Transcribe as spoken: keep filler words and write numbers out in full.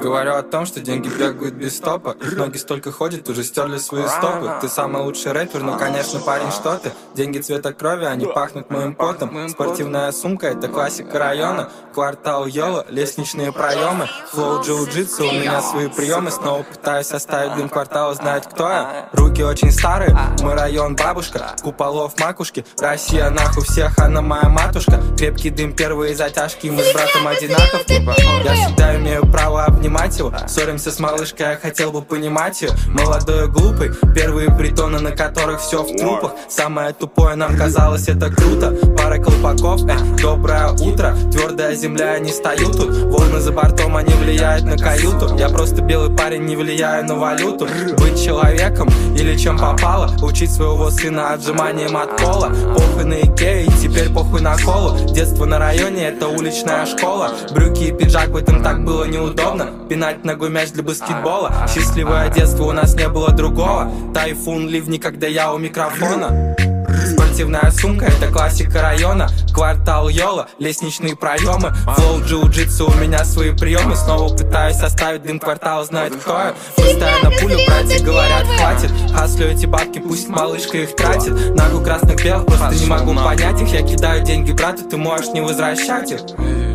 Говорю о том, что деньги бегают без стопа. Ноги столько ходят, уже стерли свои стопы. Ты самый лучший рэпер, ну конечно, парень, что ты? Деньги цвета крови, они пахнут моим потом. Спортивная сумка, это классика района. Квартал Йола, лестничные проемы. Флоу джиу-джитсу, у меня свои приемы. Снова пытаюсь оставить дым квартала, знает кто я. Руки очень старые, мой район бабушка. Куполов макушки, Россия нахуй всех, она моя матушка. Крепкий дым, первые затяжки, мы с братом одинаковки. Я всегда имею право обнимать его. Ссоримся с малышкой, я хотел бы понимать ее. Молодой и глупый, первые притоны, на которых все в трупах. Самое тупое нам казалось, это круто. Пара колпаков, э, доброе утро. Твердая земля, я не стою тут. Волны за бортом, они влияют на каюту. Я просто белый парень, не влияю на валюту. Быть человеком или чем попало. Учить своего сына отжиманием от пола. Похуй на Икею и теперь похуй на колу. Детство на районе, это уличная школа. Брюки и пиджак, в этом так было неудобно. Пинать ногой мяч для баскетбола. Счастливое детство, у нас не было другого. Тайфун, ливни, когда я у микрофона. Спортивная сумка, это классика района. Квартал Йола, лестничные проемы. Флоу джиу-джитсу, у меня свои приемы. Снова пытаюсь оставить дым, квартал знает кто я. Пустая на пулю, братья говорят хватит. Хаслю эти бабки, пусть малышка их тратит. Нагу красных белых, просто не могу понять их. Я кидаю деньги брату, ты можешь не возвращать их.